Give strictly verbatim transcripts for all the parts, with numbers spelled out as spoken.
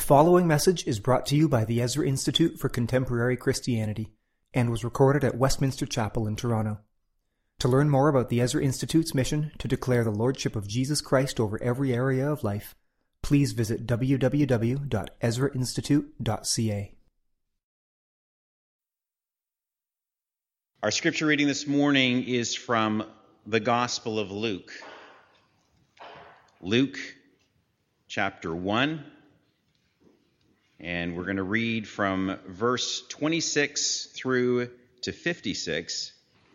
following message is brought to you by the Ezra Institute for Contemporary Christianity and was recorded at Westminster Chapel in Toronto. To learn more about the Ezra Institute's mission to declare the Lordship of Jesus Christ over every area of life, please visit w w w dot ezra institute dot c a. Our scripture reading this morning is from the Gospel of Luke. Luke chapter one. And we're going to read from verse twenty-six through to fifty-six.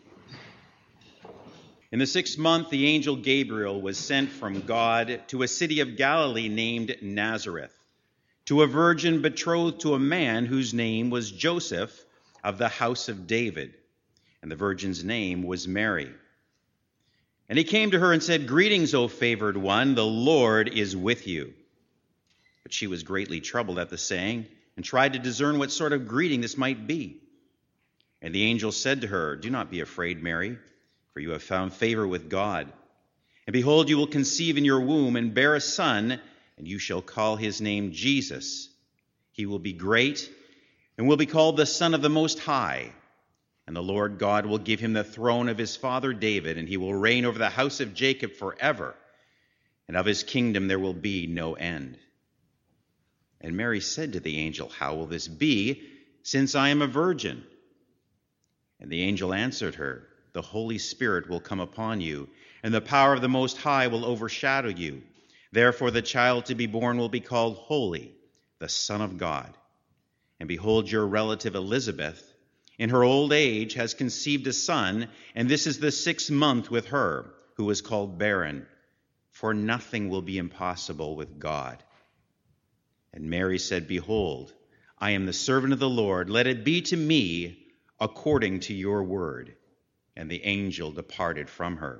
In the sixth month, the angel Gabriel was sent from God to a city of Galilee named Nazareth, to a virgin betrothed to a man whose name was Joseph of the house of David, and the virgin's name was Mary. And he came to her and said, "Greetings, O favored one, the Lord is with you." But she was greatly troubled at the saying, and tried to discern what sort of greeting this might be. And the angel said to her, "Do not be afraid, Mary, for you have found favor with God. And behold, you will conceive in your womb and bear a son, and you shall call his name Jesus. He will be great, and will be called the Son of the Most High. And the Lord God will give him the throne of his father David, and he will reign over the house of Jacob forever, and of his kingdom there will be no end." And Mary said to the angel, "How will this be, since I am a virgin?" And the angel answered her, "The Holy Spirit will come upon you, and the power of the Most High will overshadow you. Therefore the child to be born will be called Holy, the Son of God. And behold, your relative Elizabeth, in her old age, has conceived a son, and this is the sixth month with her, who is called barren. For nothing will be impossible with God." And Mary said, "Behold, I am the servant of the Lord. Let it be to me according to your word." And the angel departed from her.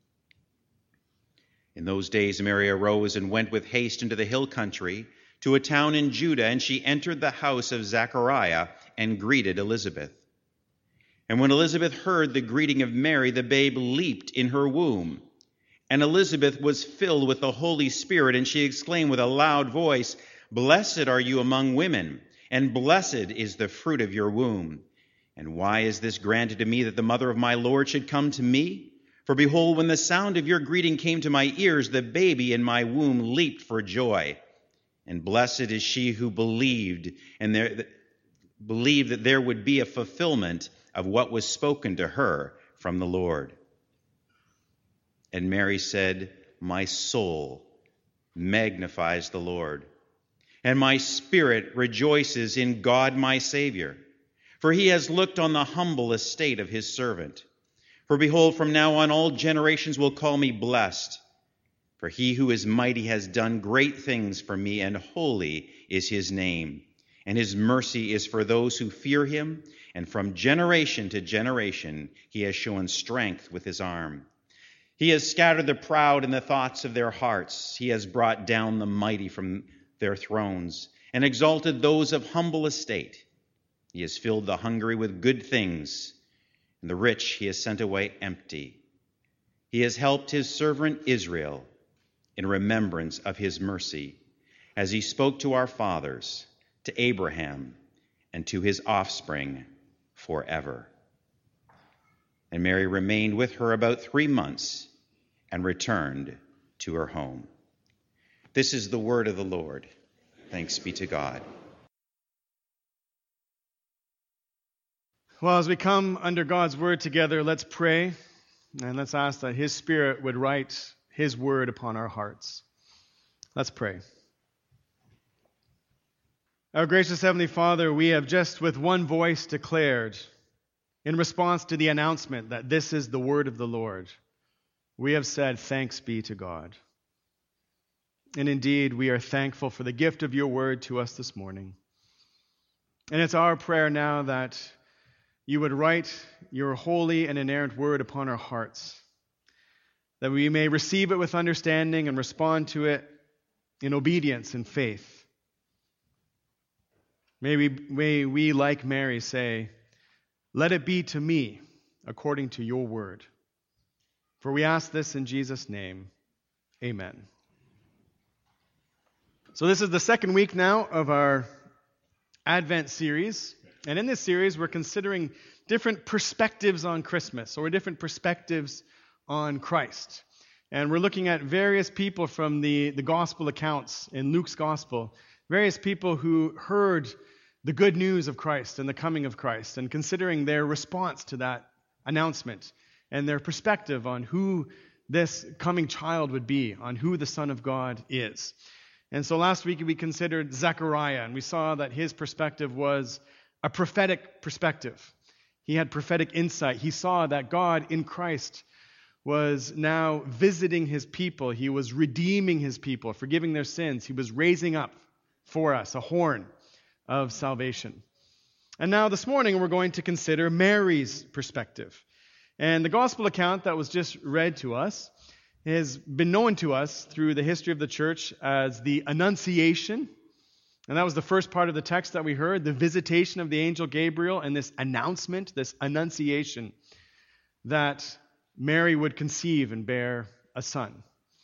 In those days Mary arose and went with haste into the hill country to a town in Judah, and she entered the house of Zechariah and greeted Elizabeth. And when Elizabeth heard the greeting of Mary, the babe leaped in her womb. And Elizabeth was filled with the Holy Spirit, and she exclaimed with a loud voice, "Blessed are you among women, and blessed is the fruit of your womb. And why is this granted to me, that the mother of my Lord should come to me? For behold, when the sound of your greeting came to my ears, the baby in my womb leaped for joy. And blessed is she who believed, and there, believed that there would be a fulfillment of what was spoken to her from the Lord." And Mary said, "My soul magnifies the Lord, and my spirit rejoices in God my Savior, for he has looked on the humble estate of his servant. For behold, from now on all generations will call me blessed. For he who is mighty has done great things for me, and holy is his name. And his mercy is for those who fear him, and from generation to generation he has shown strength with his arm. He has scattered the proud in the thoughts of their hearts. He has brought down the mighty from their thrones, and exalted those of humble estate. He has filled the hungry with good things, and the rich he has sent away empty. He has helped his servant Israel in remembrance of his mercy, as he spoke to our fathers, to Abraham, and to his offspring forever." And Mary remained with her about three months and returned to her home. This is the word of the Lord. Thanks be to God. Well, as we come under God's word together, let's pray, and let's ask that his Spirit would write his word upon our hearts. Let's pray. Our gracious Heavenly Father, we have just with one voice declared, in response to the announcement that this is the word of the Lord, we have said, "Thanks be to God." And indeed, we are thankful for the gift of your word to us this morning. And it's our prayer now that you would write your holy and inerrant word upon our hearts, that we may receive it with understanding and respond to it in obedience and faith. May we, may we, like Mary, say, "Let it be to me according to your word." For we ask this in Jesus' name. Amen. So this is the second week now of our Advent series. And in this series, we're considering different perspectives on Christmas, or different perspectives on Christ. And we're looking at various people from the, the gospel accounts in Luke's gospel, various people who heard the good news of Christ and the coming of Christ, and considering their response to that announcement and their perspective on who this coming child would be, on who the Son of God is. And so last week we considered Zechariah, and we saw that his perspective was a prophetic perspective. He had prophetic insight. He saw that God in Christ was now visiting his people. He was redeeming his people, forgiving their sins. He was raising up for us a horn of salvation. And now this morning we're going to consider Mary's perspective. And the gospel account that was just read to us has been known to us through the history of the church as the Annunciation. And that was the first part of the text that we heard, the visitation of the angel Gabriel and this announcement, this Annunciation, that Mary would conceive and bear a son.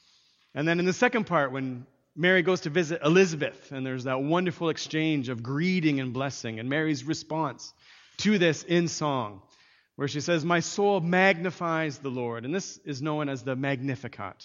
And then in the second part, when Mary goes to visit Elizabeth, and there's that wonderful exchange of greeting and blessing, and Mary's response to this in song, where she says, "My soul magnifies the Lord." And this is known as the Magnificat.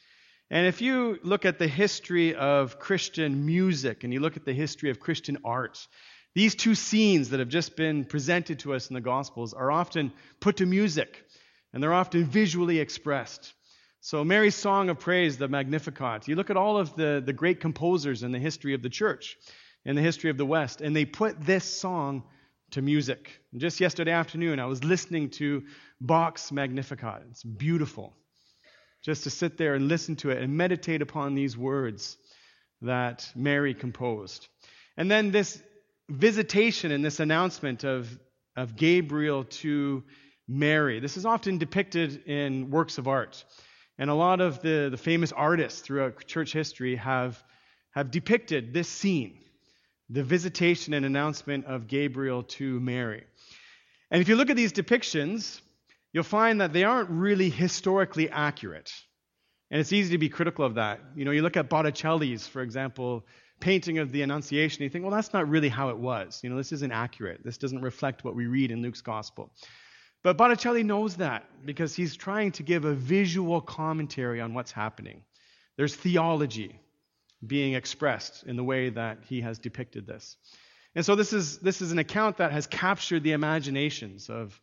And if you look at the history of Christian music, and you look at the history of Christian art, these two scenes that have just been presented to us in the Gospels are often put to music, and they're often visually expressed. So Mary's song of praise, the Magnificat, you look at all of the, the great composers in the history of the church, in the history of the West, and they put this song to music. And just yesterday afternoon, I was listening to Bach's Magnificat. It's beautiful. Just to sit there and listen to it and meditate upon these words that Mary composed. And then this visitation and this announcement of, of Gabriel to Mary. This is often depicted in works of art. And a lot of the, the famous artists throughout church history have, have depicted this scene, the visitation and announcement of Gabriel to Mary. And if you look at these depictions, you'll find that they aren't really historically accurate. And it's easy to be critical of that. You know, you look at Botticelli's, for example, painting of the Annunciation, you think, well, that's not really how it was. You know, this isn't accurate. This doesn't reflect what we read in Luke's gospel. But Botticelli knows that because he's trying to give a visual commentary on what's happening. There's theology being expressed in the way that he has depicted this. And so this is this is an account that has captured the imaginations of,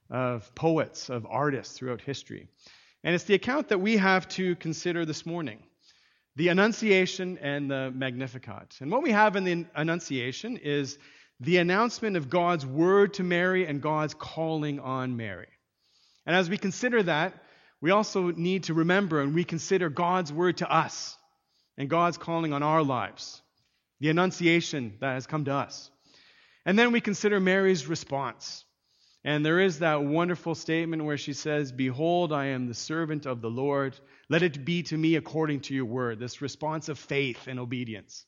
of poets, of artists throughout history. And it's the account that we have to consider this morning, the Annunciation and the Magnificat. And what we have in the Annunciation is the announcement of God's word to Mary and God's calling on Mary. And as we consider that, we also need to remember and reconsider God's word to us and God's calling on our lives, the Annunciation that has come to us. And then we consider Mary's response. And there is that wonderful statement where she says, "Behold, I am the servant of the Lord. Let it be to me according to your word." This response of faith and obedience,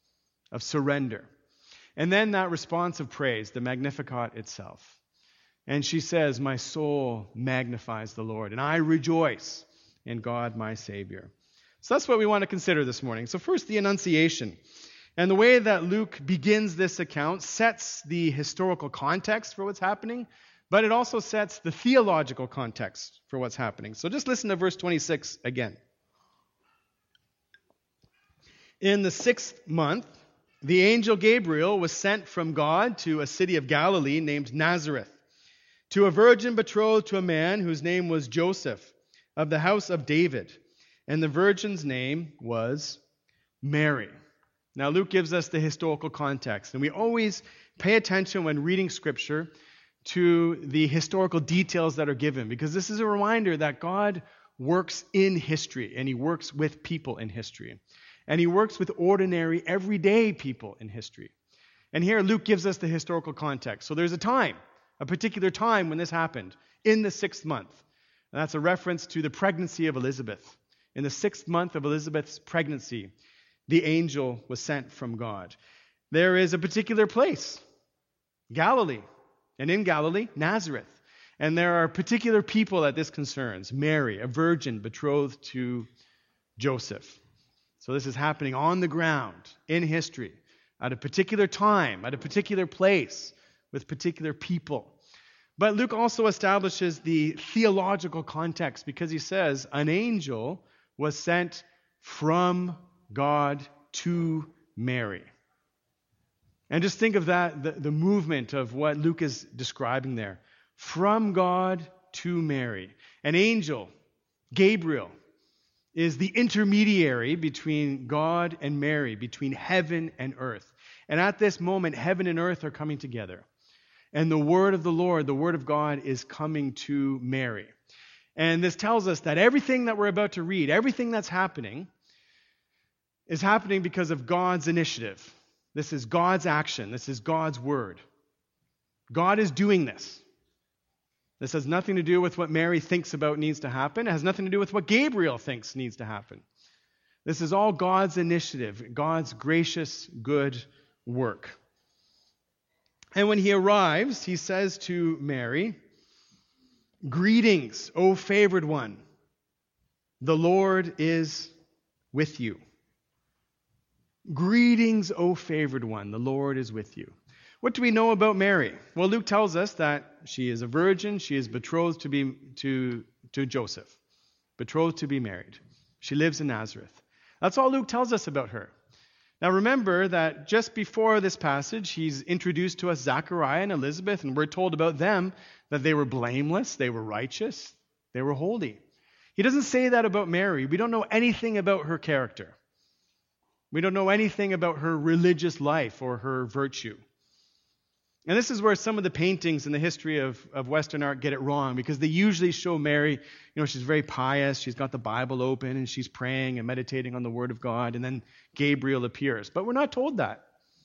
of surrender. And then that response of praise, the Magnificat itself. And she says, "My soul magnifies the Lord, and I rejoice in God my Savior." So that's what we want to consider this morning. So first, the Annunciation. And the way that Luke begins this account sets the historical context for what's happening, but it also sets the theological context for what's happening. So just listen to verse twenty-six again. "In the sixth month, the angel Gabriel was sent from God to a city of Galilee named Nazareth, to a virgin betrothed to a man whose name was Joseph, of the house of David. And the virgin's name was Mary." Now, Luke gives us the historical context, and we always pay attention when reading Scripture to the historical details that are given, because this is a reminder that God works in history, and He works with people in history. And He works with ordinary, everyday people in history. And here Luke gives us the historical context. So there's a time, a particular time when this happened, in the sixth month. And that's a reference to the pregnancy of Elizabeth. In the sixth month of Elizabeth's pregnancy, the angel was sent from God. There is a particular place, Galilee, and in Galilee, Nazareth. And there are particular people that this concerns. Mary, a virgin betrothed to Joseph. So this is happening on the ground, in history, at a particular time, at a particular place, with particular people. But Luke also establishes the theological context because he says an angel was sent from God to Mary. And just think of that, the, the movement of what Luke is describing there. From God to Mary. An angel, Gabriel, is the intermediary between God and Mary, between heaven and earth. And at this moment, heaven and earth are coming together. And the word of the Lord, the word of God, is coming to Mary. And this tells us that everything that we're about to read, everything that's happening, is happening because of God's initiative. This is God's action. This is God's word. God is doing this. This has nothing to do with what Mary thinks about needs to happen. It has nothing to do with what Gabriel thinks needs to happen. This is all God's initiative, God's gracious, good work. And when he arrives, he says to Mary, "Greetings, O favored one. The Lord is with you." Greetings, O favored one. The Lord is with you. What do we know about Mary? Well, Luke tells us that she is a virgin. She is betrothed to be to, to Joseph, betrothed to be married. She lives in Nazareth. That's all Luke tells us about her. Now remember that just before this passage, he's introduced to us Zachariah and Elizabeth, and we're told about them that they were blameless, they were righteous, they were holy. He doesn't say that about Mary. We don't know anything about her character. We don't know anything about her religious life or her virtue. And this is where some of the paintings in the history of, of Western art get it wrong, because they usually show Mary, you know, she's very pious, she's got the Bible open, and she's praying and meditating on the Word of God, and then Gabriel appears. But we're not told that.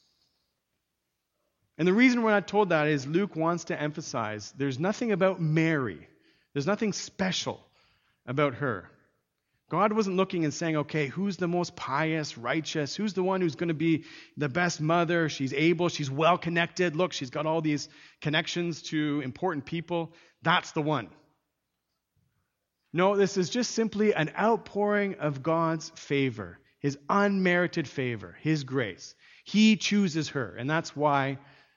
And the reason we're not told that is Luke wants to emphasize there's nothing about Mary, there's nothing special about her. God wasn't looking and saying, okay, who's the most pious, righteous? Who's the one who's going to be the best mother? She's able, she's well connected. Look, she's got all these connections to important people. That's the one. No, this is just simply an outpouring of God's favor, his unmerited favor, his grace. He chooses her, and that's why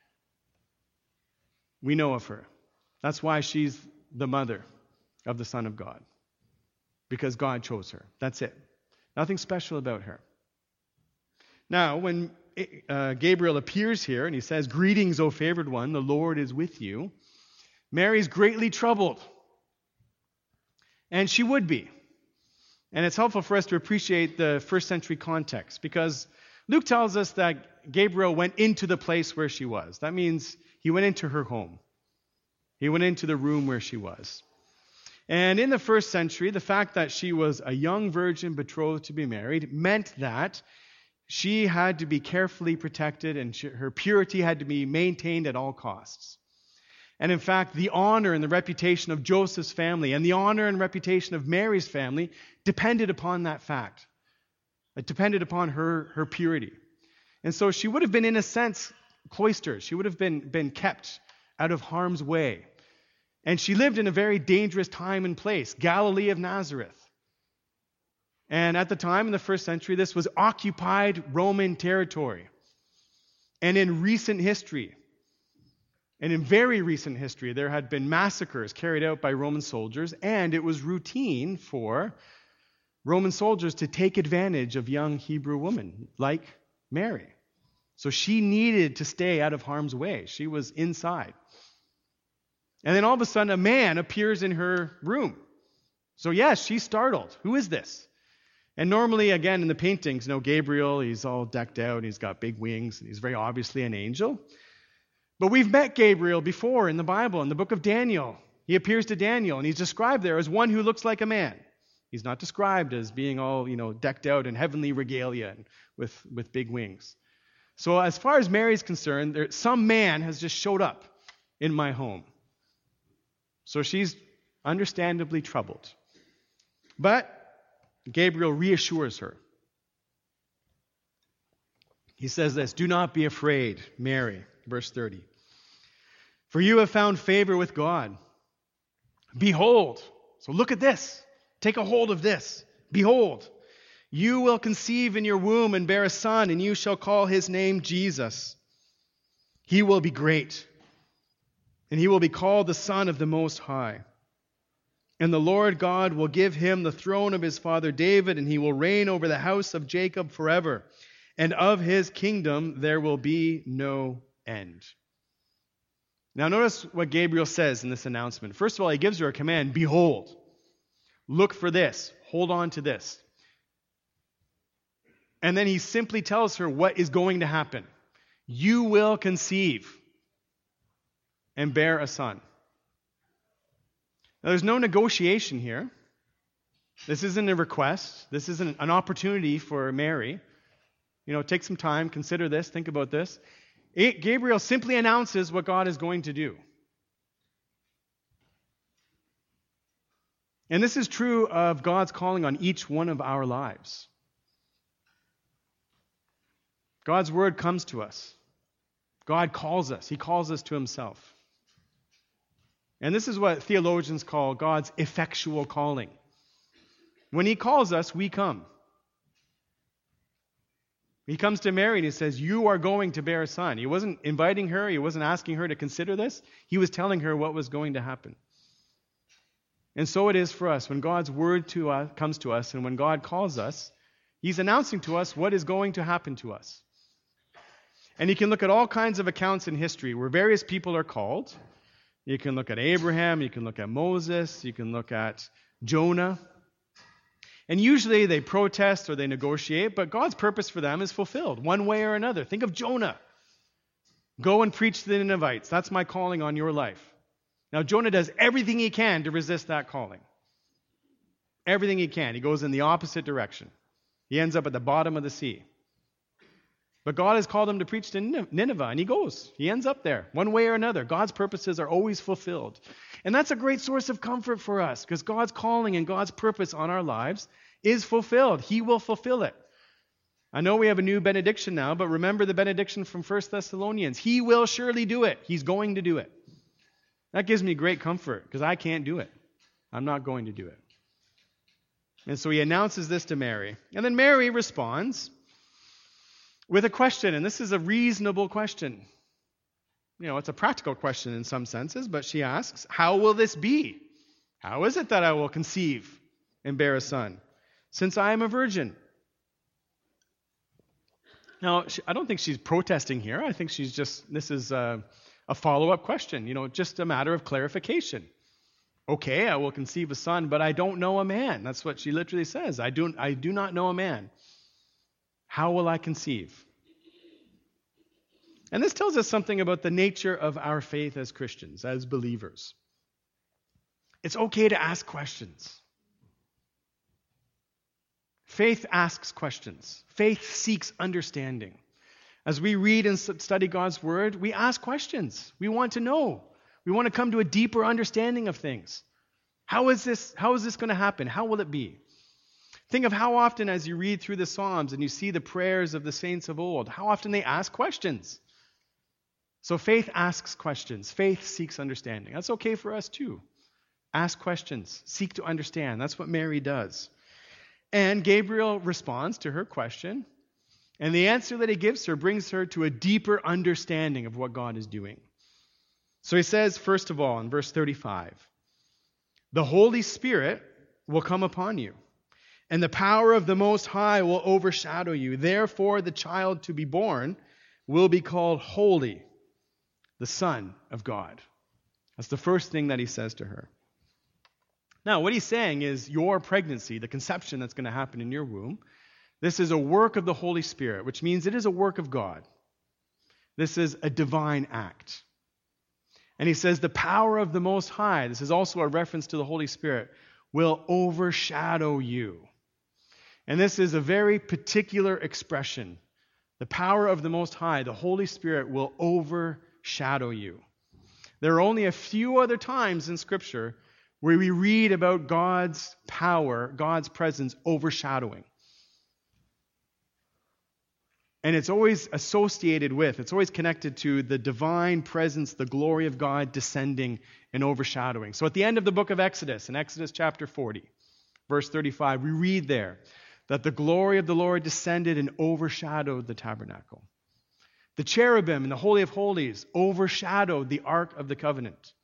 we know of her. That's why she's the mother of the Son of God. Because God chose her. That's it. Nothing special about her. Now, when uh, Gabriel appears here and he says, "Greetings, O favored one, the Lord is with you," Mary's greatly troubled. And she would be. And it's helpful for us to appreciate the first century context, because Luke tells us that Gabriel went into the place where she was. That means he went into her home. He went into the room where she was. And in the first century, the fact that she was a young virgin betrothed to be married meant that she had to be carefully protected and she, her purity had to be maintained at all costs. And in fact, the honor and the reputation of Joseph's family and the honor and reputation of Mary's family depended upon that fact. It depended upon her, her purity. And so she would have been, in a sense, cloistered. She would have been, been kept out of harm's way. And she lived in a very dangerous time and place, Galilee of Nazareth. And at the time, in the first century, this was occupied Roman territory. And in recent history, and in very recent history, there had been massacres carried out by Roman soldiers, and it was routine for Roman soldiers to take advantage of young Hebrew women like Mary. So she needed to stay out of harm's way. She was inside. And then all of a sudden, a man appears in her room. So yes, she's startled. Who is this? And normally, again, in the paintings, you know, Gabriel, he's all decked out, he's got big wings, and he's very obviously an angel. But we've met Gabriel before in the Bible, in the book of Daniel. He appears to Daniel, and he's described there as one who looks like a man. He's not described as being all, you know, decked out in heavenly regalia and with, with big wings. So as far as Mary's concerned, there, some man has just showed up in my home. So she's understandably troubled. But Gabriel reassures her. He says this, "Do not be afraid, Mary," verse thirty. "For you have found favor with God. Behold," so look at this. Take a hold of this. "Behold, You will conceive in your womb and bear a son, and you shall call his name Jesus. He will be great, and he will be called the Son of the Most High. And the Lord God will give him the throne of his father David, and he will reign over the house of Jacob forever. And of his kingdom there will be no end. Now notice what Gabriel says in this announcement. First of all, he gives her a command, behold, look for this, hold on to this. And then he simply tells her what is going to happen. You will conceive and bear a son. Now, there's no negotiation here. This isn't a request. This isn't an opportunity for Mary. You know, take some time, consider this, think about this. It, Gabriel simply announces what God is going to do. And this is true of God's calling on each one of our lives. God's word comes to us. God calls us. He calls us to himself. And this is what theologians call God's effectual calling. When he calls us, we come. He comes to Mary and he says, you are going to bear a son. He wasn't inviting her. He wasn't asking her to consider this. He was telling her what was going to happen. And so it is for us. When God's word to us, comes to us and when God calls us, he's announcing to us what is going to happen to us. And you can look at all kinds of accounts in history where various people are called. You can look at Abraham, you can look at Moses, you can look at Jonah. And usually they protest or they negotiate, but God's purpose for them is fulfilled one way or another. Think of Jonah. Go and preach to the Ninevites. That's my calling on your life. Now Jonah does everything he can to resist that calling. Everything he can. He goes in the opposite direction. He ends up at the bottom of the sea. But God has called him to preach to Nineveh, and he goes. He ends up there, one way or another. God's purposes are always fulfilled. And that's a great source of comfort for us, because God's calling and God's purpose on our lives is fulfilled. He will fulfill it. I know we have a new benediction now, but remember the benediction from First Thessalonians. He will surely do it. He's going to do it. That gives me great comfort, because I can't do it. I'm not going to do it. And so he announces this to Mary. And then Mary responds with a question, and this is a reasonable question. You know, it's a practical question in some senses, but she asks, how will this be? How is it that I will conceive and bear a son, since I am a virgin? Now, she, I don't think she's protesting here. I think she's just, this is a, a follow-up question, you know, just a matter of clarification. Okay, I will conceive a son, but I don't know a man. That's what she literally says. I do, I do not know a man. How will I conceive? And this tells us something about the nature of our faith as Christians, as believers. It's okay to ask questions. Faith asks questions. Faith seeks understanding. As we read and study God's word, we ask questions. We want to know. We want to come to a deeper understanding of things. How is this, how is this going to happen? How will it be? Think of how often as you read through the Psalms and you see the prayers of the saints of old, how often they ask questions. So faith asks questions. Faith seeks understanding. That's okay for us too. Ask questions. Seek to understand. That's what Mary does. And Gabriel responds to her question. And the answer that he gives her brings her to a deeper understanding of what God is doing. So he says, first of all, in verse thirty-five, the Holy Spirit will come upon you, and the power of the Most High will overshadow you. Therefore, the child to be born will be called Holy, the Son of God. That's the first thing that he says to her. Now, what he's saying is your pregnancy, the conception that's going to happen in your womb, this is a work of the Holy Spirit, which means it is a work of God. This is a divine act. And he says the power of the Most High, this is also a reference to the Holy Spirit, will overshadow you. And this is a very particular expression. The power of the Most High, the Holy Spirit, will overshadow you. There are only a few other times in Scripture where we read about God's power, God's presence overshadowing. And it's always associated with, it's always connected to the divine presence, the glory of God descending and overshadowing. So at the end of the book of Exodus, in Exodus chapter forty, verse thirty-five, we read there, that the glory of the Lord descended and overshadowed the tabernacle. The cherubim in the Holy of Holies overshadowed the Ark of the Covenant.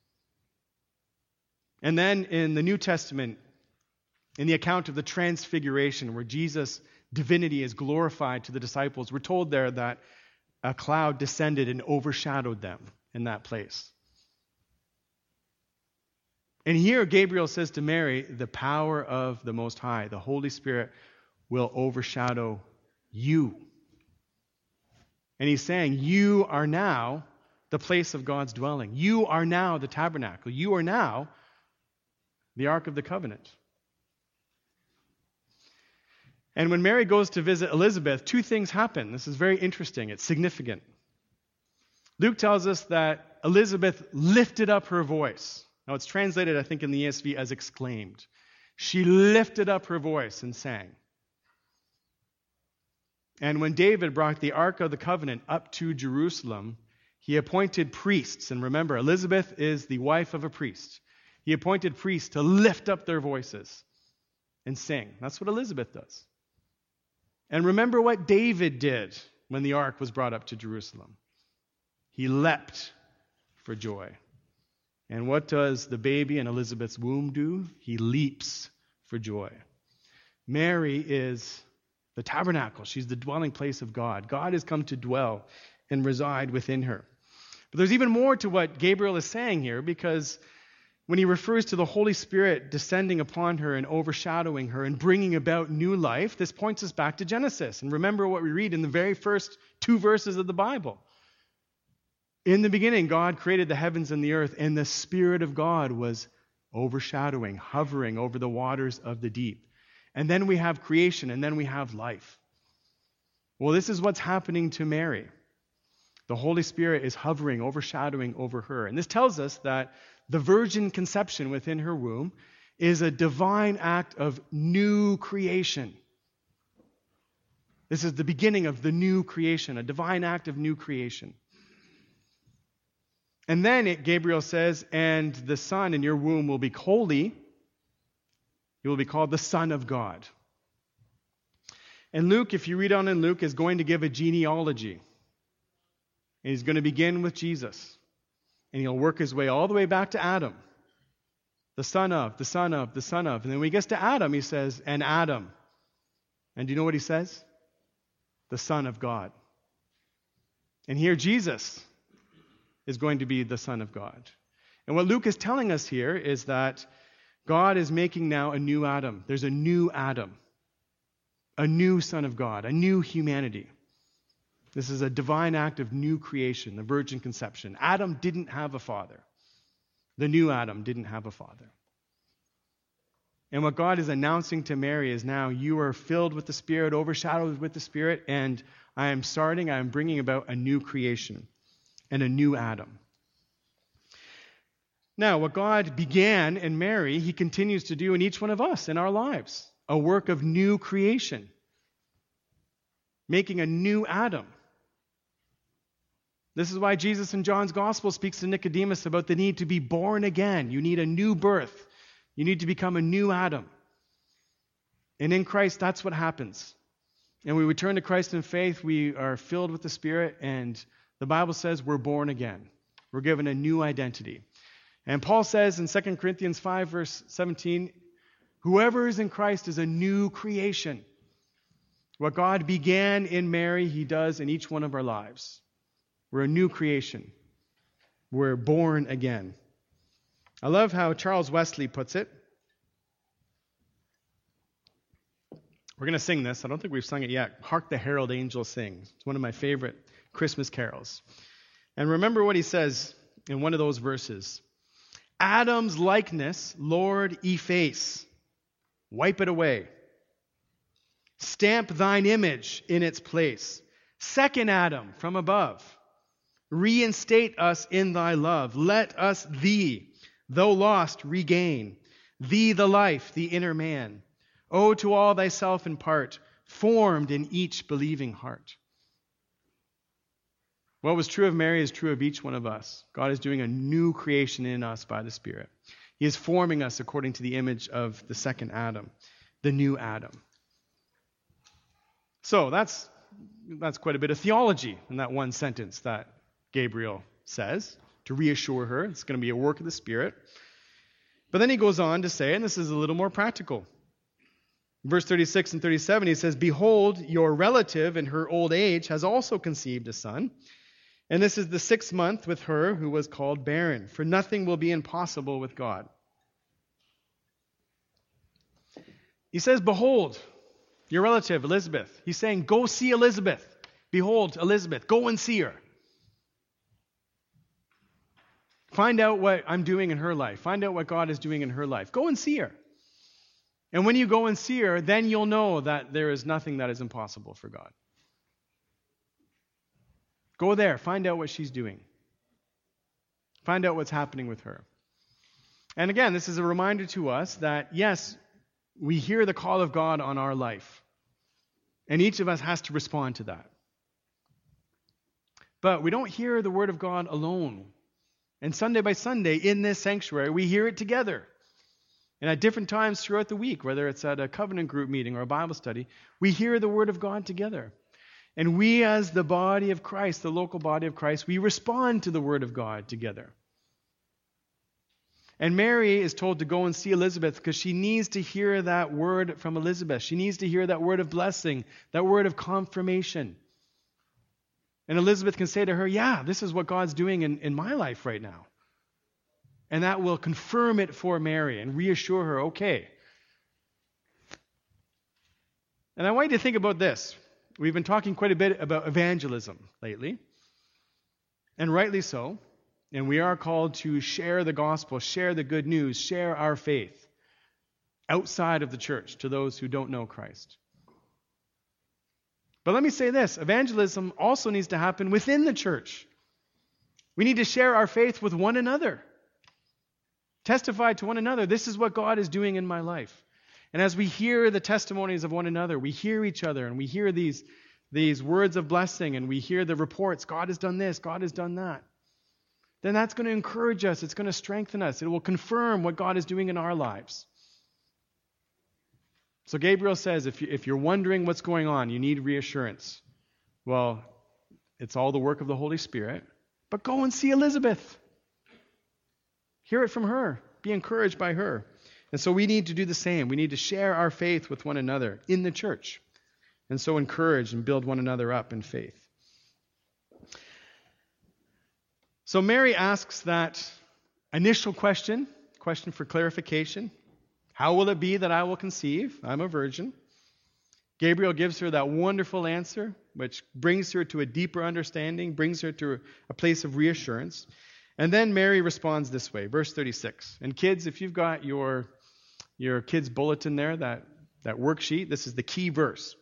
And then in the New Testament, in the account of the Transfiguration, where Jesus' divinity is glorified to the disciples, we're told there that a cloud descended and overshadowed them in that place. And here Gabriel says to Mary, the power of the Most High, the Holy Spirit, will overshadow you. And he's saying, you are now the place of God's dwelling. You are now the tabernacle. You are now the Ark of the Covenant. And when Mary goes to visit Elizabeth, two things happen. This is very interesting. It's significant. Luke tells us that Elizabeth lifted up her voice. Now, it's translated, I think, in the E S V as exclaimed. She lifted up her voice and sang. And when David brought the Ark of the Covenant up to Jerusalem, he appointed priests. And remember, Elizabeth is the wife of a priest. He appointed priests to lift up their voices and sing. That's what Elizabeth does. And remember what David did when the Ark was brought up to Jerusalem. He leapt for joy. And what does the baby in Elizabeth's womb do? He leaps for joy. Mary is the tabernacle. She's the dwelling place of God. God has come to dwell and reside within her. But there's even more to what Gabriel is saying here, because when he refers to the Holy Spirit descending upon her and overshadowing her and bringing about new life, this points us back to Genesis. And remember what we read in the very first two verses of the Bible. In the beginning, God created the heavens and the earth, and the Spirit of God was overshadowing, hovering over the waters of the deep. And then we have creation, and then we have life. Well, this is what's happening to Mary. The Holy Spirit is hovering, overshadowing over her. And this tells us that the virgin conception within her womb is a divine act of new creation. This is the beginning of the new creation, a divine act of new creation. And then it, Gabriel says, and the son in your womb will be holy. He will be called the Son of God. And Luke, if you read on in Luke, is going to give a genealogy. And he's going to begin with Jesus. And he'll work his way all the way back to Adam. The son of, the son of, the son of. And then when he gets to Adam, he says, and Adam. And do you know what he says? The Son of God. And here Jesus is going to be the Son of God. And what Luke is telling us here is that God is making now a new Adam. There's a new Adam. A new Son of God. A new humanity. This is a divine act of new creation, the virgin conception. Adam didn't have a father. The new Adam didn't have a father. And what God is announcing to Mary is now you are filled with the Spirit, overshadowed with the Spirit, and I am starting, I am bringing about a new creation and a new Adam. Now, what God began in Mary, he continues to do in each one of us in our lives. A work of new creation. Making a new Adam. This is why Jesus in John's Gospel speaks to Nicodemus about the need to be born again. You need a new birth. You need to become a new Adam. And in Christ, that's what happens. And we return to Christ in faith. We are filled with the Spirit, and the Bible says we're born again. We're given a new identity. And Paul says in Second Corinthians five, verse seventeen, whoever is in Christ is a new creation. What God began in Mary, he does in each one of our lives. We're a new creation. We're born again. I love how Charles Wesley puts it. We're going to sing this. I don't think we've sung it yet. Hark the Herald Angels Sing. It's one of my favorite Christmas carols. And remember what he says in one of those verses. Adam's likeness, Lord, efface. Wipe it away. Stamp thine image in its place. Second Adam from above. Reinstate us in thy love. Let us thee, though lost, regain. Thee the life, the inner man. O to all thyself impart, formed in each believing heart. What was true of Mary is true of each one of us. God is doing a new creation in us by the Spirit. He is forming us according to the image of the second Adam, the new Adam. So that's that's quite a bit of theology in that one sentence that Gabriel says to reassure her. It's going to be a work of the Spirit. But then he goes on to say, and this is a little more practical. Verse thirty-six and thirty-seven, he says, "Behold, your relative in her old age has also conceived a son. And this is the sixth month with her who was called barren, for nothing will be impossible with God." He says, behold, your relative, Elizabeth. He's saying, go see Elizabeth. Behold, Elizabeth. Go and see her. Find out what I'm doing in her life. Find out what God is doing in her life. Go and see her. And when you go and see her, then you'll know that there is nothing that is impossible for God. Go there. Find out what she's doing. Find out what's happening with her. And again, this is a reminder to us that, yes, we hear the call of God on our life. And each of us has to respond to that. But we don't hear the word of God alone. And Sunday by Sunday in this sanctuary, we hear it together. And at different times throughout the week, whether it's at a covenant group meeting or a Bible study, we hear the word of God together. And we as the body of Christ, the local body of Christ, we respond to the word of God together. And Mary is told to go and see Elizabeth because she needs to hear that word from Elizabeth. She needs to hear that word of blessing, that word of confirmation. And Elizabeth can say to her, yeah, this is what God's doing in, in my life right now. And that will confirm it for Mary and reassure her, okay. And I want you to think about this. We've been talking quite a bit about evangelism lately, and rightly so. And we are called to share the gospel, share the good news, share our faith outside of the church to those who don't know Christ. But let me say this, evangelism also needs to happen within the church. We need to share our faith with one another. Testify to one another, this is what God is doing in my life. And as we hear the testimonies of one another, we hear each other and we hear these, these words of blessing and we hear the reports, God has done this, God has done that. Then that's going to encourage us. It's going to strengthen us. It will confirm what God is doing in our lives. So Gabriel says, if, you, if you're wondering what's going on, you need reassurance. Well, it's all the work of the Holy Spirit. But go and see Elizabeth. Hear it from her. Be encouraged by her. And so we need to do the same. We need to share our faith with one another in the church. And so encourage and build one another up in faith. So Mary asks that initial question, question for clarification. How will it be that I will conceive? I'm a virgin. Gabriel gives her that wonderful answer, which brings her to a deeper understanding, brings her to a place of reassurance. And then Mary responds this way, verse thirty-six. And kids, if you've got your, your kids' bulletin there, that, that worksheet, this is the key verse.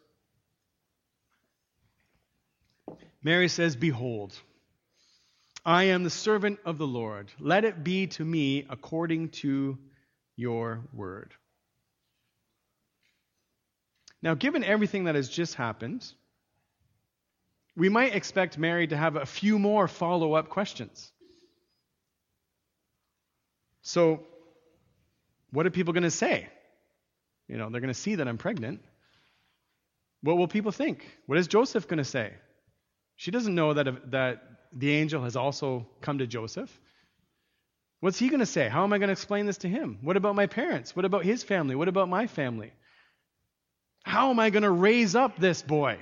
Mary says, behold, I am the servant of the Lord. Let it be to me according to your word. Now, given everything that has just happened, we might expect Mary to have a few more follow-up questions. So, what are people going to say? You know, they're going to see that I'm pregnant. What will people think? What is Joseph going to say? She doesn't know that, that the angel has also come to Joseph. What's he going to say? How am I going to explain this to him? What about my parents? What about his family? What about my family? How am I going to raise up this boy?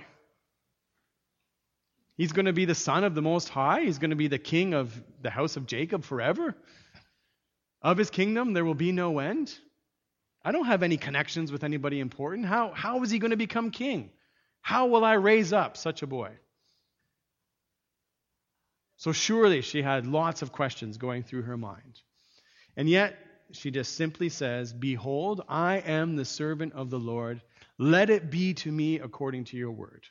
He's going to be the son of the Most High. He's going to be the king of the house of Jacob forever. Of his kingdom, there will be no end. I don't have any connections with anybody important. How, how is he going to become king? How will I raise up such a boy? So surely she had lots of questions going through her mind. And yet, she just simply says, behold, I am the servant of the Lord. Let it be to me according to your word.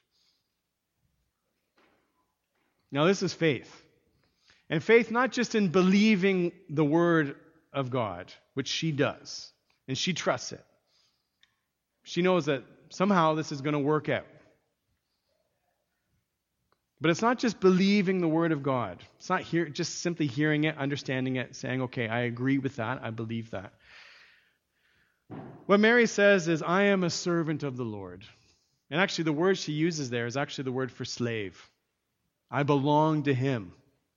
Now this is faith. And faith not just in believing the word of God, which she does, and she trusts it. She knows that somehow this is going to work out. But it's not just believing the word of God. It's not hear, just simply hearing it, understanding it, saying, okay, I agree with that, I believe that. What Mary says is, I am a servant of the Lord. And actually the word she uses there is actually the word for slave. I belong to him.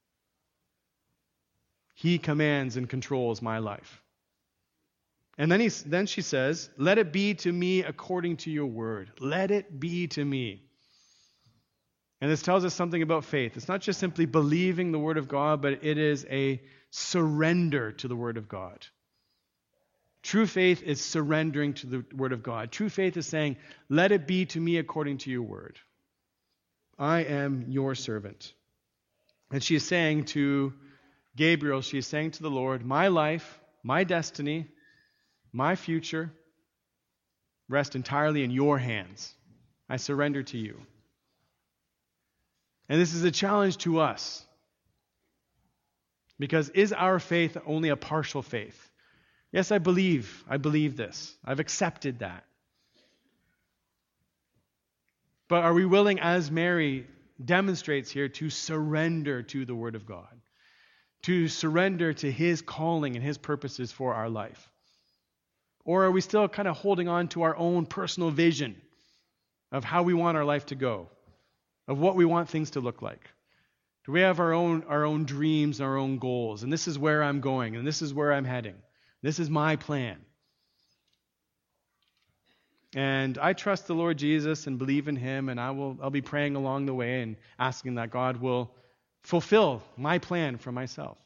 He commands and controls my life. And then, he, then she says, let it be to me according to your word. Let it be to me. And this tells us something about faith. It's not just simply believing the word of God, but it is a surrender to the word of God. True faith is surrendering to the word of God. True faith is saying, let it be to me according to your word. I am your servant. And she is saying to Gabriel, she is saying to the Lord, my life, my destiny, my future rest entirely in your hands. I surrender to you. And this is a challenge to us. Because is our faith only a partial faith? Yes, I believe. I believe this. I've accepted that. But are we willing, as Mary demonstrates here, to surrender to the Word of God? To surrender to His calling and His purposes for our life? Or are we still kind of holding on to our own personal vision of how we want our life to go? Of what we want things to look like? Do we have our own, our own dreams, our own goals? And this is where I'm going, and this is where I'm heading. This is my plan. And I trust the Lord Jesus and believe in Him, and I will, I'll be praying along the way and asking that God will fulfill my plan for myself.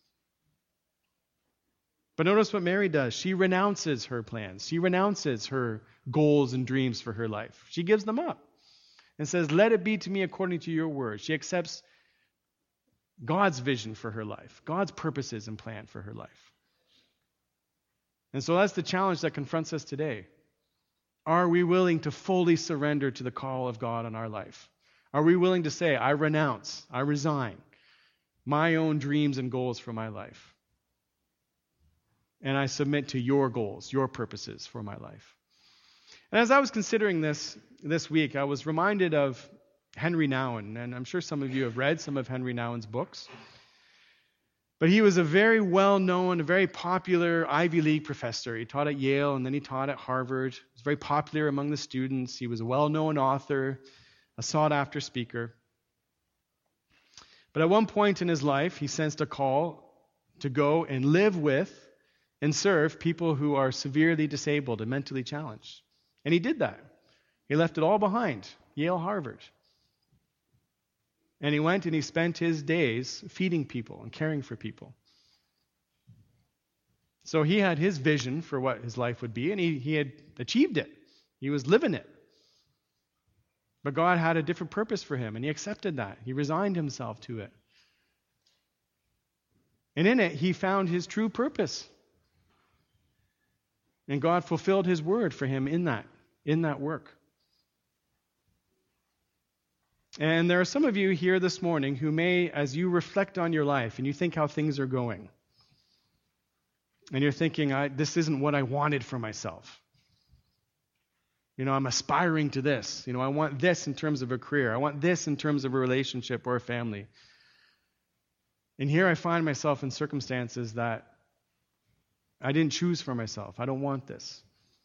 But notice what Mary does. She renounces her plans. She renounces her goals and dreams for her life. She gives them up and says, let it be to me according to your word. She accepts God's vision for her life, God's purposes and plan for her life. And so that's the challenge that confronts us today. Are we willing to fully surrender to the call of God on our life? Are we willing to say, I renounce, I resign my own dreams and goals for my life? And I submit to your goals, your purposes for my life. And as I was considering this this week, I was reminded of Henry Nouwen, and I'm sure some of you have read some of Henry Nouwen's books. But he was a very well-known, a very popular Ivy League professor. He taught at Yale, and then he taught at Harvard. He was very popular among the students. He was a well-known author, a sought-after speaker. But at one point in his life, he sensed a call to go and live with and serve people who are severely disabled and mentally challenged. And he did that. He left it all behind, Yale, Harvard. And he went and he spent his days feeding people and caring for people. So he had his vision for what his life would be, and he, he had achieved it. He was living it. But God had a different purpose for him, and he accepted that. He resigned himself to it. And in it, he found his true purpose. And God fulfilled his word for him in that, in that work. And there are some of you here this morning who may, as you reflect on your life and you think how things are going, and you're thinking, I, this isn't what I wanted for myself. You know, I'm aspiring to this. You know, I want this in terms of a career. I want this in terms of a relationship or a family. And here I find myself in circumstances that I didn't choose for myself. I don't want this.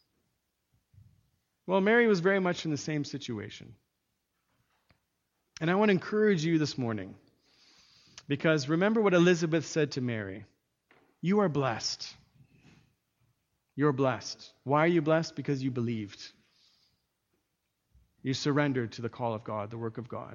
Well, Mary was very much in the same situation. And I want to encourage you this morning, because remember what Elizabeth said to Mary. You are blessed. You're blessed. Why are you blessed? Because you believed. You surrendered to the call of God, the work of God.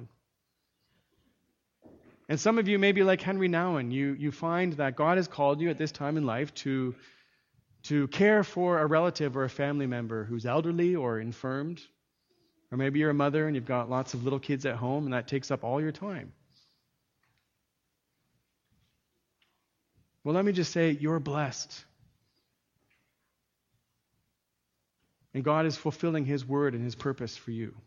And some of you may be like Henry Nouwen. You, you find that God has called you at this time in life to, to care for a relative or a family member who's elderly or infirmed. Or maybe you're a mother and you've got lots of little kids at home, and that takes up all your time. Well, let me just say, you're blessed. And God is fulfilling His word and His purpose for you.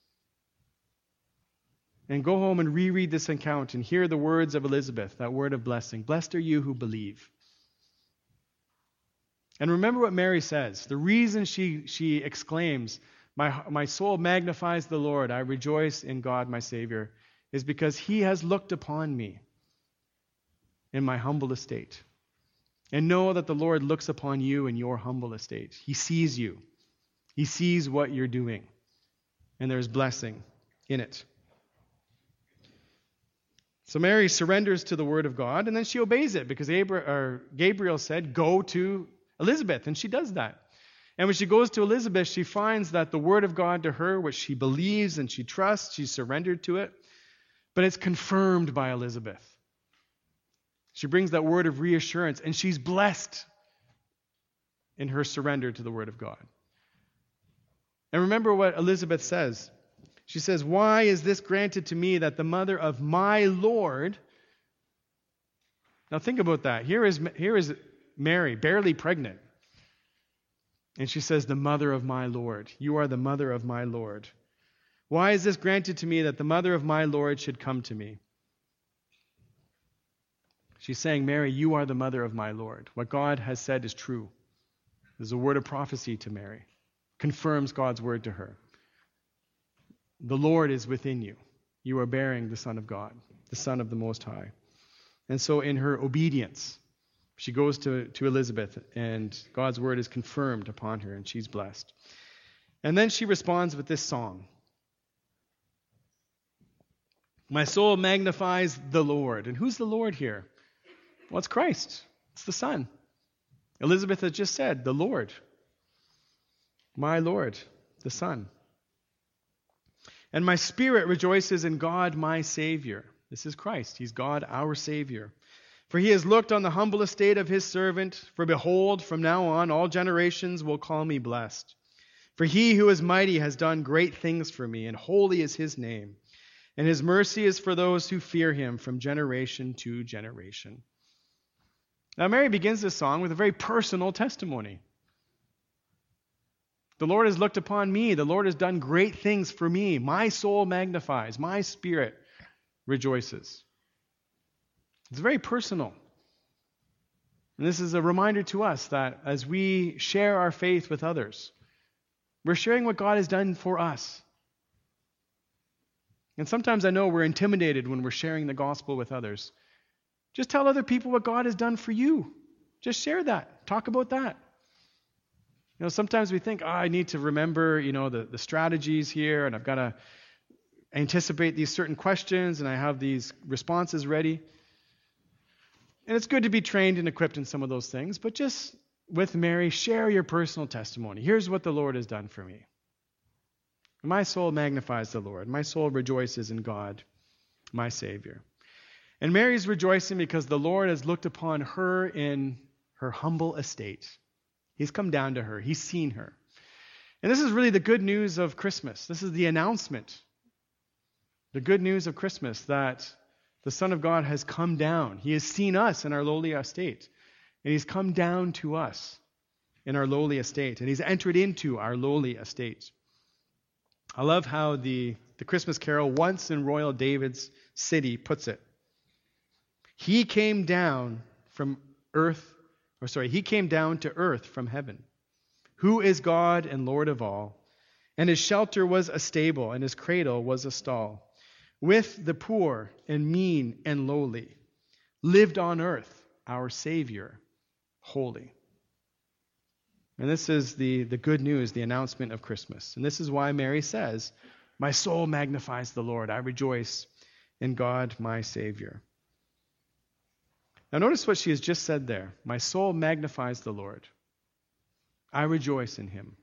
And go home and reread this account and hear the words of Elizabeth, that word of blessing. Blessed are you who believe. And remember what Mary says. The reason she, she exclaims, My, my soul magnifies the Lord, I rejoice in God my Savior, is because He has looked upon me in my humble estate. And know that the Lord looks upon you in your humble estate. He sees you. He sees what you're doing. and there's blessing in it. So Mary surrenders to the word of God, and then she obeys it because Abra- or Gabriel said, go to Elizabeth, and she does that. And when she goes to Elizabeth, she finds that the word of God to her, which she believes and she trusts, she's surrendered to it, but it's confirmed by Elizabeth. She brings that word of reassurance, and she's blessed in her surrender to the word of God. And remember what Elizabeth says. She says, why is this granted to me that the mother of my Lord... Now think about that. Here is, here is Mary, barely pregnant. And she says, the mother of my Lord. You are the mother of my Lord. Why is this granted to me that the mother of my Lord should come to me? She's saying, Mary, you are the mother of my Lord. What God has said is true. There's a word of prophecy to Mary. Confirms God's word to her. The Lord is within you. You are bearing the Son of God, the Son of the Most High. And so in her obedience, she goes to, to Elizabeth, and God's word is confirmed upon her, and she's blessed. And then she responds with this song. My soul magnifies the Lord. And who's the Lord here? Well, it's Christ. It's the Son. Elizabeth has just said, the Lord. My Lord, the Son. And my spirit rejoices in God, my Savior. This is Christ. He's God, our Savior. For he has looked on the humble estate of his servant. For behold, from now on, all generations will call me blessed. For he who is mighty has done great things for me, and holy is his name. And his mercy is for those who fear him from generation to generation. Now, Mary begins this song with a very personal testimony. The Lord has looked upon me. The Lord has done great things for me. My soul magnifies. My spirit rejoices. It's very personal. And this is a reminder to us that as we share our faith with others, we're sharing what God has done for us. And sometimes I know we're intimidated when we're sharing the gospel with others. Just tell other people what God has done for you. Just share that. Talk about that. You know, sometimes we think, oh, I need to remember, you know, the, the strategies here, and I've got to anticipate these certain questions, and I have these responses ready. And it's good to be trained and equipped in some of those things, but just with Mary, share your personal testimony. Here's what the Lord has done for me. My soul magnifies the Lord. My soul rejoices in God, my Savior. And Mary's rejoicing because the Lord has looked upon her in her humble estate. He's come down to her. He's seen her. And this is really the good news of Christmas. This is the announcement. The good news of Christmas, that the Son of God has come down. He has seen us in our lowly estate. And he's come down to us in our lowly estate. And he's entered into our lowly estate. I love how the, the Christmas carol, Once in Royal David's City, puts it. He came down from earth Or sorry, he came down to earth from heaven, who is God and Lord of all, and his shelter was a stable, and his cradle was a stall. With the poor and mean and lowly, lived on earth our Savior, holy. And this is the, the good news, the announcement of Christmas. And this is why Mary says, my soul magnifies the Lord. I rejoice in God, my Savior. Now notice what she has just said there. My soul magnifies the Lord. I rejoice in him.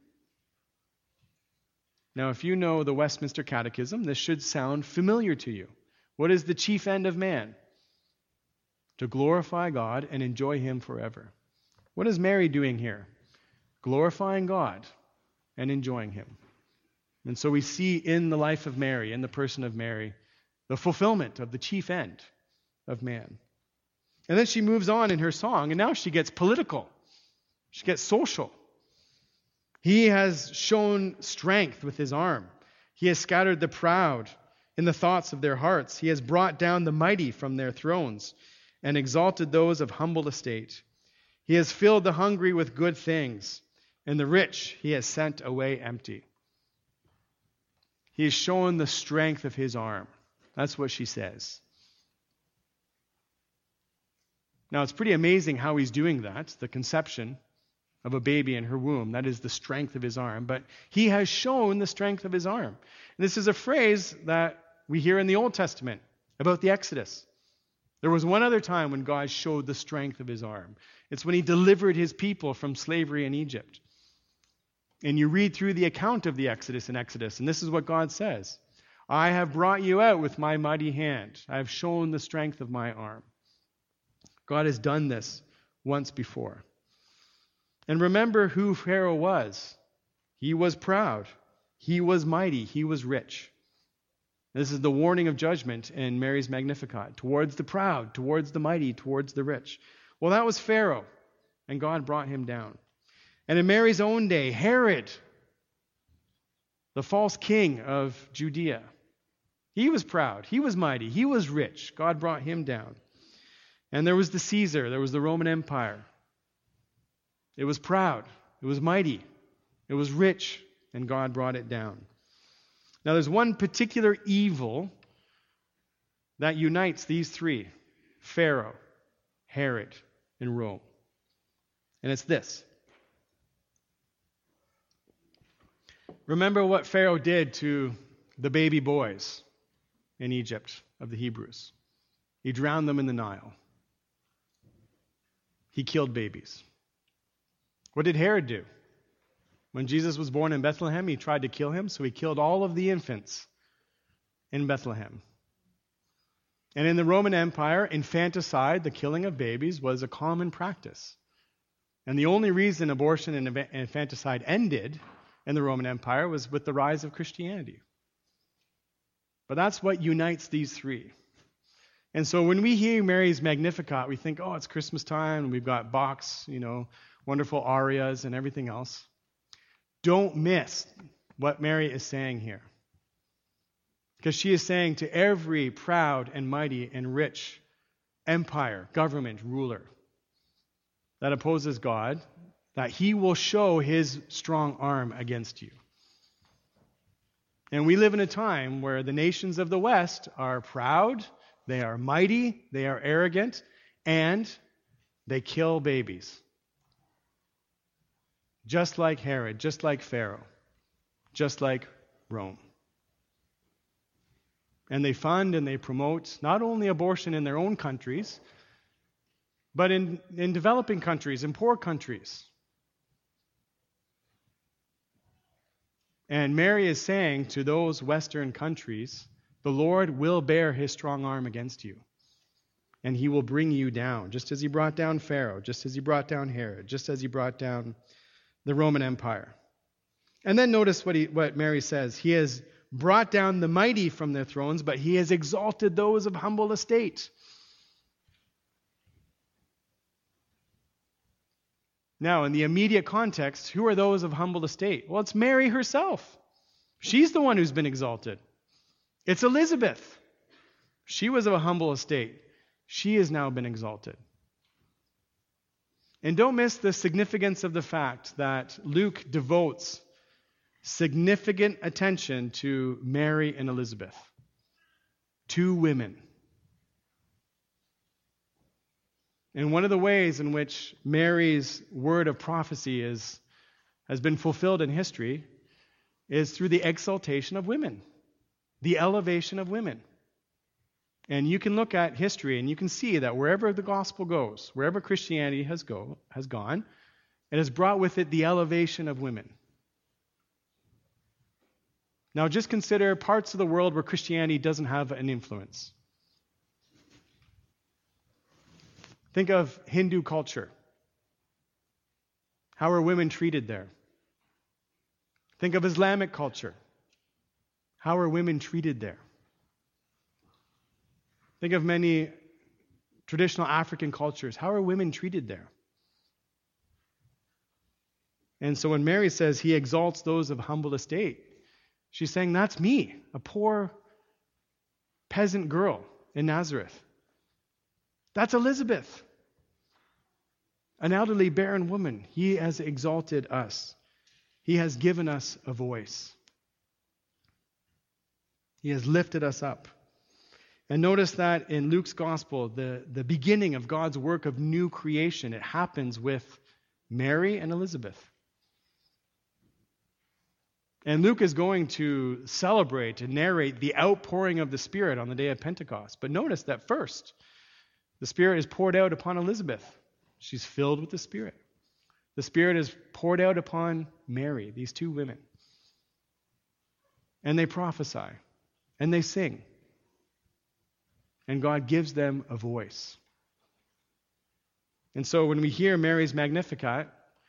Now if you know the Westminster Catechism, this should sound familiar to you. What is the chief end of man? To glorify God and enjoy him forever. What is Mary doing here? Glorifying God and enjoying him. And so we see in the life of Mary, in the person of Mary, the fulfillment of the chief end of man. And then she moves on in her song, and now she gets political. She gets social. He has shown strength with his arm. He has scattered the proud in the thoughts of their hearts. He has brought down the mighty from their thrones and exalted those of humble estate. He has filled the hungry with good things, and the rich he has sent away empty. He has shown the strength of his arm. That's what she says. Now, it's pretty amazing how he's doing that, the conception of a baby in her womb. That is the strength of his arm. But he has shown the strength of his arm. And this is a phrase that we hear in the Old Testament about the Exodus. There was one other time when God showed the strength of his arm. It's when he delivered his people from slavery in Egypt. And you read through the account of the Exodus in Exodus, and this is what God says. I have brought you out with my mighty hand. I have shown the strength of my arm. God has done this once before. And remember who Pharaoh was. He was proud. He was mighty. He was rich. This is the warning of judgment in Mary's Magnificat. Towards the proud, towards the mighty, towards the rich. Well, that was Pharaoh, and God brought him down. And in Mary's own day, Herod, the false king of Judea, he was proud. He was mighty. He was rich. God brought him down. And there was the Caesar. There was the Roman Empire. It was proud. It was mighty. It was rich. And God brought it down. Now there's one particular evil that unites these three. Pharaoh, Herod, and Rome. And it's this. Remember what Pharaoh did to the baby boys in Egypt of the Hebrews. He drowned them in the Nile. He killed babies. What did Herod do? When Jesus was born in Bethlehem, he tried to kill him, so he killed all of the infants in Bethlehem. And in the Roman Empire, infanticide, the killing of babies, was a common practice. And the only reason abortion and infanticide ended in the Roman Empire was with the rise of Christianity. But that's what unites these three. And so when we hear Mary's Magnificat, we think, oh, it's Christmas time, and we've got Bach's, you know, wonderful arias and everything else. Don't miss what Mary is saying here. Because she is saying to every proud and mighty and rich empire, government, ruler that opposes God, that he will show his strong arm against you. And we live in a time where the nations of the West are proud, they are mighty, they are arrogant, and they kill babies. Just like Herod, just like Pharaoh, just like Rome. And they fund and they promote not only abortion in their own countries, but in, in developing countries, in poor countries. And Mary is saying to those Western countries, the Lord will bear his strong arm against you. And he will bring you down, just as he brought down Pharaoh, just as he brought down Herod, just as he brought down the Roman Empire. And then notice what, he, what Mary says. He has brought down the mighty from their thrones, but he has exalted those of humble estate. Now, in the immediate context, who are those of humble estate? Well, it's Mary herself. She's the one who's been exalted. It's Elizabeth. She was of a humble estate. She has now been exalted. And don't miss the significance of the fact that Luke devotes significant attention to Mary and Elizabeth. Two women. And one of the ways in which Mary's word of prophecy is, has been fulfilled in history is through the exaltation of women, the elevation of women. And you can look at history and you can see that wherever the gospel goes, wherever Christianity has go has gone, it has brought with it the elevation of women. Now just consider parts of the world where Christianity doesn't have an influence. Think of Hindu culture. How are women treated there? Think of Islamic culture. How are women treated there? Think of many traditional African cultures. How are women treated there? And so when Mary says he exalts those of humble estate, she's saying, that's me, a poor peasant girl in Nazareth. That's Elizabeth, an elderly barren woman. He has exalted us. He has given us a voice. He has lifted us up. And notice that in Luke's gospel, the, the beginning of God's work of new creation, it happens with Mary and Elizabeth. And Luke is going to celebrate and narrate the outpouring of the Spirit on the day of Pentecost. But notice that first, the Spirit is poured out upon Elizabeth. She's filled with the Spirit. The Spirit is poured out upon Mary, these two women. And they prophesy. And they sing. And God gives them a voice. And so when we hear Mary's Magnificat,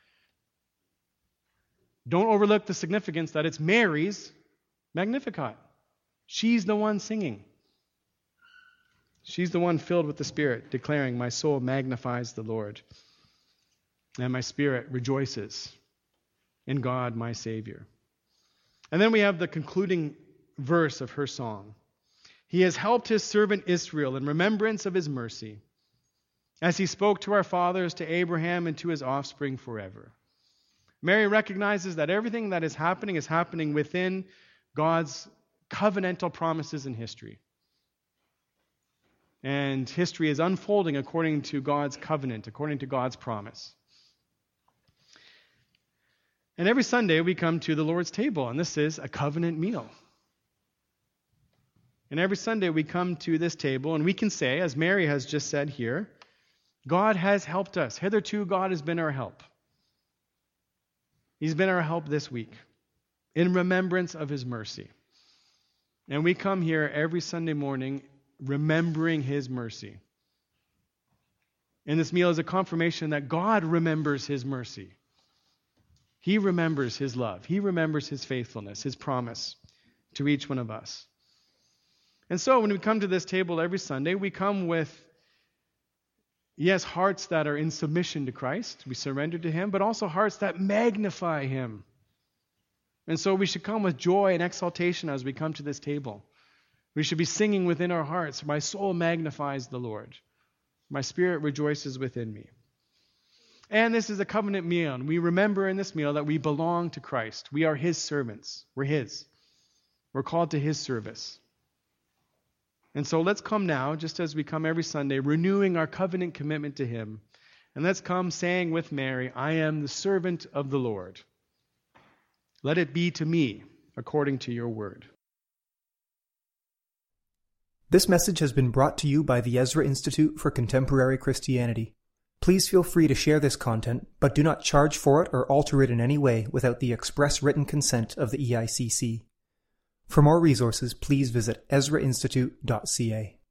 don't overlook the significance that it's Mary's Magnificat. She's the one singing. She's the one filled with the Spirit, declaring, "My soul magnifies the Lord, and my spirit rejoices in God, my Savior." And then we have the concluding verse of her song. "He has helped his servant Israel in remembrance of his mercy, as he spoke to our fathers, to Abraham, and to his offspring forever." Mary recognizes that everything that is happening is happening within God's covenantal promises in history. And history is unfolding according to God's covenant, according to God's promise. And every Sunday we come to the Lord's table, and this is a covenant meal. And every Sunday we come to this table, and we can say, as Mary has just said here, God has helped us. Hitherto, God has been our help. He's been our help this week in remembrance of his mercy. And we come here every Sunday morning remembering his mercy. And this meal is a confirmation that God remembers his mercy. He remembers his love. He remembers his faithfulness, his promise to each one of us. And so when we come to this table every Sunday, we come with, yes, hearts that are in submission to Christ. We surrender to him, but also hearts that magnify him. And so we should come with joy and exaltation as we come to this table. We should be singing within our hearts, "My soul magnifies the Lord. My spirit rejoices within me." And this is a covenant meal, and we remember in this meal that we belong to Christ. We are his servants. We're his. We're called to his service. And so let's come now, just as we come every Sunday, renewing our covenant commitment to him. And let's come saying with Mary, "I am the servant of the Lord. Let it be to me according to your word." This message has been brought to you by the Ezra Institute for Contemporary Christianity. Please feel free to share this content, but do not charge for it or alter it in any way without the express written consent of the E I C C. For more resources, please visit ezra institute dot c a.